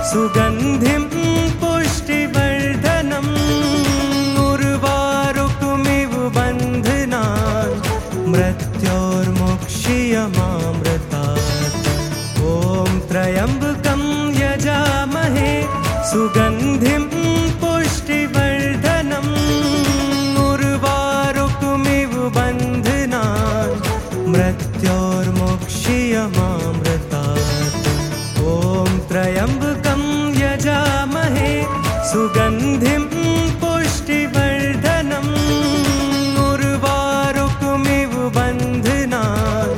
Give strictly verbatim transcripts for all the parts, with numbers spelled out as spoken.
सुगन्धिं पुष्टिवर्धनम् उर्वारुकमिव बन्धनान् मृत्योर्मुक्षीयमामृतात्। ॐ त्र्यम्बकं यजामहे सुगन्धिं पुष्टिवर्धनम् उर्वारुकमिव बन्धनान् मृत्योर्मुक्षीयमामृतात्। ॐ त्र्यम्बकं यजामहे सुगन्धिं पुष्टिवर्धनम् उर्वारुकमिव बन्धनान्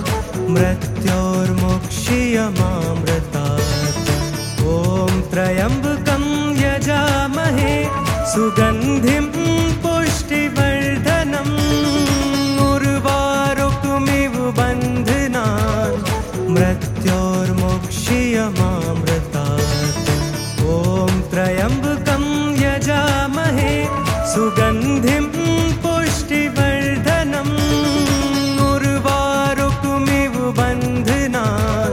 मृत्योर्मुक्षीयमामृतात्। ॐ त्र्यम्बकं यजामहे सुगन्धिं पुष्टिवर्धनम् उर्वारुकमिव बन्धनान् मृत्योर्मुक्षीयमामृतात्। ॐ त्र्यम्बकं यजामहे सुगन्धिं पुष्टिवर्धनम् उर्वारुकमिव बन्धनान्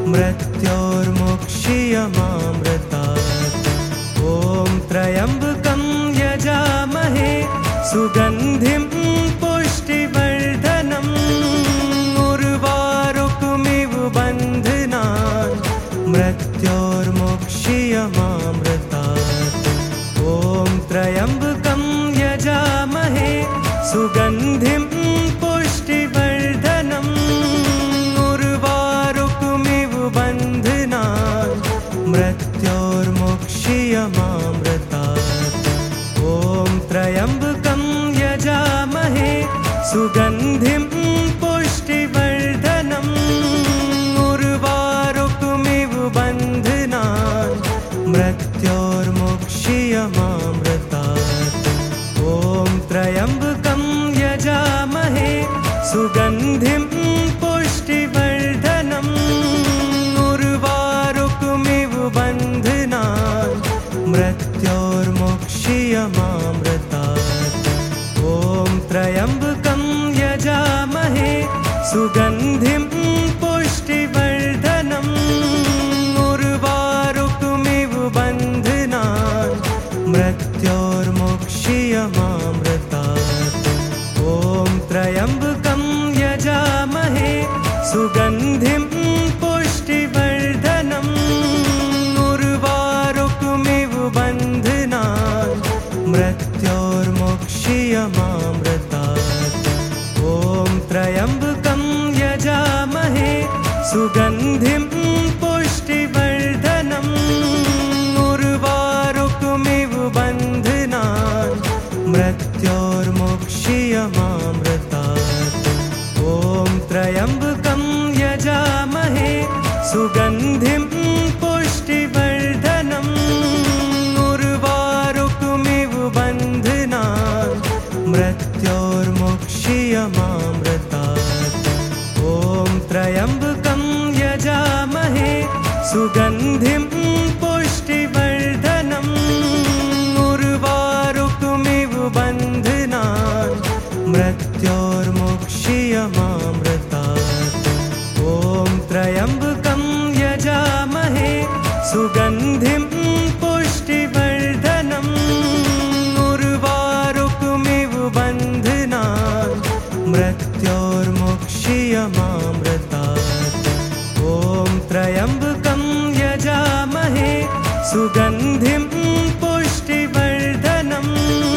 मृत्योर्मुक्षीयमामृतात्। ॐ त्र्यम्बकं यजामहे सुगन्धिं पुष्टिवर्धनम् उर्वारुकमिव बन्धनान् मृत्योर्मुक्षीयमामृतात्। ॐ त्र्यम्बकं यजामहे सुगन्धिं पुष्टिवर्धनम् उर्वारुकमिव बन्धनान् मृत्योर्मुक्षीयमामृतात्। ॐ त्र्यम्बकं यजामहे सुगन्धिं पुष्टिवर्धनम् उर्वारुकमिव बन्धनान् मृत्योर्मुक्षीयमामृतात्। ॐ त्र्यम्बकं यजामहे सुगन्धिं पुष्टिवर्धनम् उर्वारुकमिव बन्धनान् मृत्योर्मुक्षीयमामृतात्। ॐ त्र्यम्बकं यजामहे सुगन्धिं पुष्टिवर्धनम् उर्वारुकमिव बन्धनान् मृत्योर्मुक्षीयमामृतात्। ॐ त्र्यम्बकं यजामहे सुगन्धिं पुष्टिवर्धनम् उर्वारुकमिव बन्धनान् मृत्योर्मुक्षीयमामृतात्। ॐ त्र्यम्बकं यजामहे सुगन्धिं पुष्टिवर्धनम् उर्वारुकमिव बन्धनान् मृत्योर्मुक्षीयमामृतात्। ॐ त्र्यम्बकं यजामहे सुगन्धिं पुष्टिवर्धनम् उर्वारुकमिव बन्धनान् मृत्योर्मुक्षीयमामृतात्। ॐ त्र्यम्बकं यजामहे सुगन्धिं पुष्टिवर्धनम् उर्वारुकमिव बन्धनान् मृत्योर्मुक्षीयमामृतात्। ॐ त्र्यम्बकं यजामहे सुगन्धिं पुष्टिवर्धनम् उर्वारुकमिव बन्धनान् मृत्योर्मुक्षीयमामृतात्। ॐ त्र्यम्बकं यजामहे सुगन्धिं पुष्टिवर्धनम्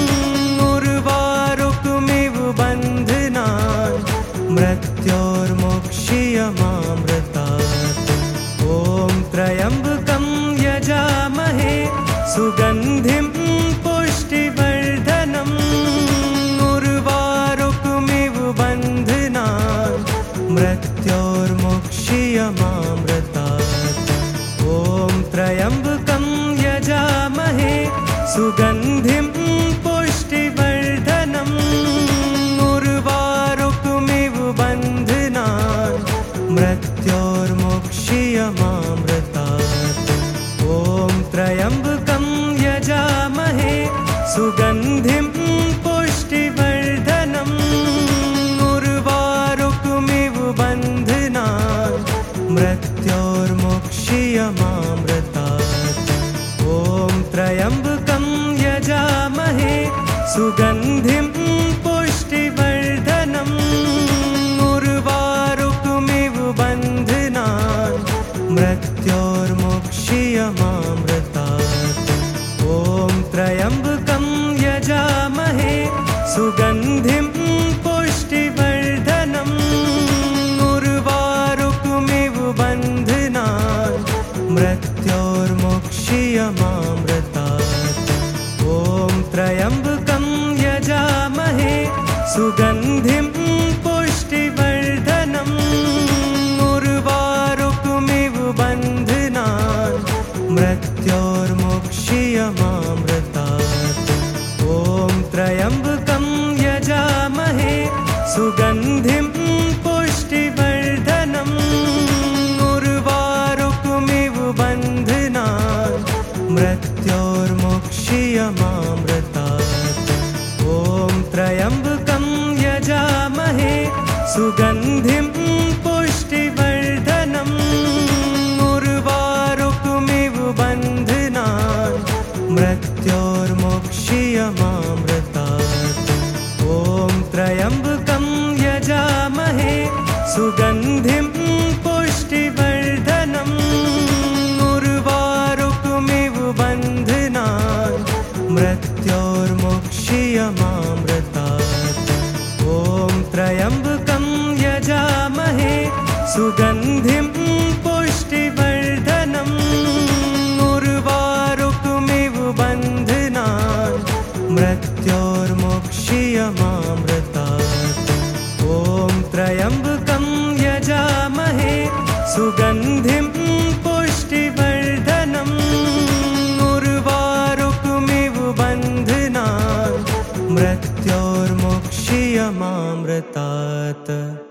उर्वारुकमिव बन्धनान् मृत्योर्मुक्षीयमामृतात्। ॐ त्र्यम्बकं यजामहे सुगन्धिं पुष्टिवर्धनम् उर्वारुकमिव बन्धनान् मृत्योर्मुक्षीयमामृतात्। ॐ त्र्यम्बकं यजामहे सुगन्धिं पुष्टिवर्धनम् उर्वारुकमिव बन्धनान् सुगन्धिं पुष्टिवर्धनम् उर्वारुकमिव बन्धनान् मृत्योर्मुक्षीयमामृतात्। ॐ त्र्यम्बकं यजामहे सुगन्धिं पुष्टिवर्धनम् उर्वारुकमिव बन्धनान् मृत्योर्मुक्षीयमामृतात्। ॐ त्र्यम्बकं यजामहे सुगन्धिं पुष्टिवर्धनम् उर्वारुकमिव बन्धनान् मृत्योर्मुक्षीयमामृतात्। ॐ त्र्यम्बकं यजामहे सुगन्धिं पुष्टिवर्धनम् उर्वारुकमिव बन्धनान् मृत्योर्मुक्षीयमामृतात्। ॐ त्र्यम्बकं यजामहे सुगन्धिं पुष्टिवर्धनम् उर्वारुकमिव बन्धनान् मृत्योर्मुक्षीयमामृतात्। ॐ त्र्यम्बकं यजामहे सुगन्धिं पुष्टिवर्धनम् उर्वारुकमिव बन्धनान् मृत्योर्मुक्षीयमामृतात्। ॐ त्र्यम्बकं यजामहे सुगन्धिं पुष्टिवर्धनम् उर्वारुकमिव बन्धनान् मृत्योर्मुक्षीयमामृतात्। ॐ त्र्यम्बकं यजामहे सुगन्धिं पुष्टिवर्धनम् उर्वारुकमिव बन्धनान् मृत्योर्मुक्षीयमामृतात्।